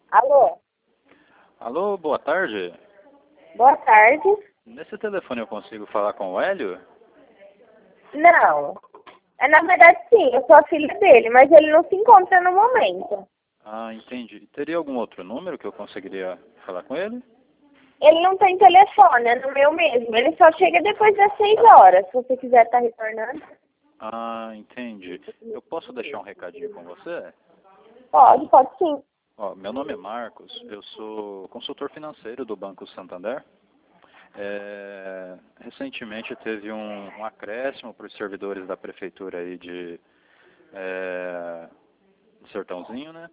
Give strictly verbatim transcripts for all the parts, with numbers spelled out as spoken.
Alô? Alô, boa tarde. Boa tarde. Nesse telefone eu consigo falar com o Hélio? Não. É, na verdade, sim, eu sou a filha dele, mas ele não se encontra no momento. Ah, entendi. Teria algum outro número que eu conseguiria falar com ele? Ele não tem telefone, é no meu mesmo. Ele só chega depois das seis horas, se você quiser estar retornando. Ah, entendi. Eu posso deixar um recadinho com você? Pode, pode sim. Ó, meu nome é Marcos, eu sou consultor financeiro do Banco Santander. É, recentemente teve um, um acréscimo para os servidores da prefeitura aí de é, Sertãozinho, né?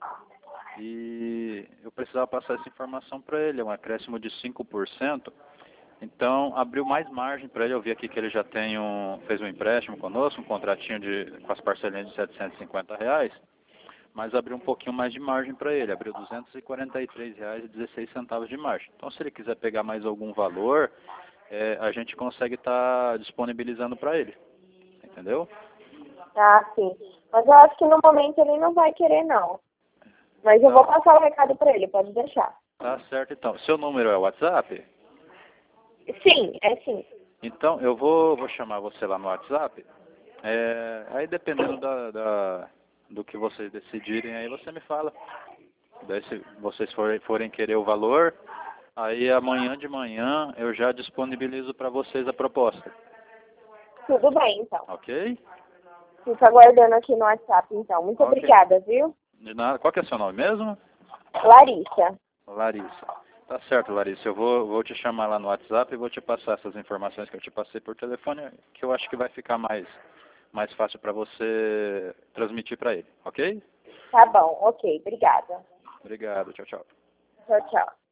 E eu precisava passar essa informação para ele, é um acréscimo de cinco por cento. Então, abriu mais margem para ele. Eu vi aqui que ele já tem um, fez um empréstimo conosco, um contratinho de, com as parcelinhas de setecentos e cinquenta reais, mas abriu um pouquinho mais de margem para ele. Abriu duzentos e quarenta e três reais e dezesseis centavos de margem. Então, se ele quiser pegar mais algum valor, é, a gente consegue estar tá disponibilizando para ele. Entendeu? Ah, sim. Mas eu acho que no momento ele não vai querer, não. Mas eu vou Tá, passar o recado para ele, pode deixar. tá certo, então. Seu número é o WhatsApp? Sim, é sim. Então, eu vou, vou chamar você lá no WhatsApp. É, aí, dependendo da, da, do que vocês decidirem, aí você me fala. Daí, se vocês forem, forem querer o valor, aí amanhã de manhã eu já disponibilizo para vocês a proposta. Tudo bem, então. Ok? Fico aguardando aqui no WhatsApp, então. Muito Ok. obrigada, viu? De nada. Qual que é seu nome mesmo? Larissa. Larissa. Tá certo, Larissa. Eu vou, vou te chamar lá no WhatsApp e vou te passar essas informações que eu te passei por telefone, que eu acho que vai ficar mais, mais fácil para você transmitir para ele. Ok? Tá bom, ok. Obrigada. Obrigado. Tchau, tchau. Tchau, tchau.